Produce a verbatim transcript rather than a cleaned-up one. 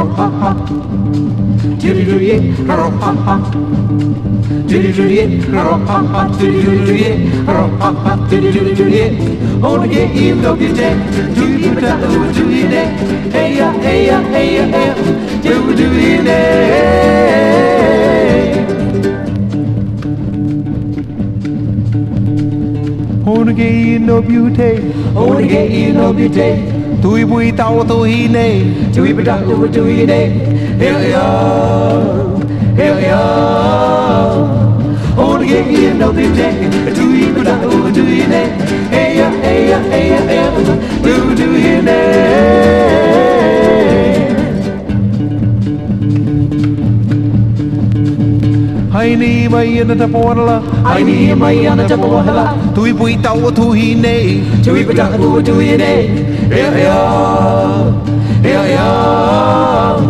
ha ha. Doody doody yeah, ha ha. Doody doody yeah, ha ha. Doody doody yeah, ha ha. Doody doody yeah. On the gate, you know you day. Do you put that over to you day? Hey ya, hey ya, hey ya, hey ya. Do do you day? On the gate, you know beauty. On the gate, you know beauty. Tui bui tao tui nei, tui bui tao tui tui nei. Hey ya, hey ya. On the gate, you know beauty. Tui bui tao tui nei. Hey ya, hey ya, hey ya, hey ya. Do do you nei? Hai ni mai ana ta porla, hai ni mai ana ta porla. Tui bui tao tui nei, tui bui tao tui nei. Hey ya, hey ya.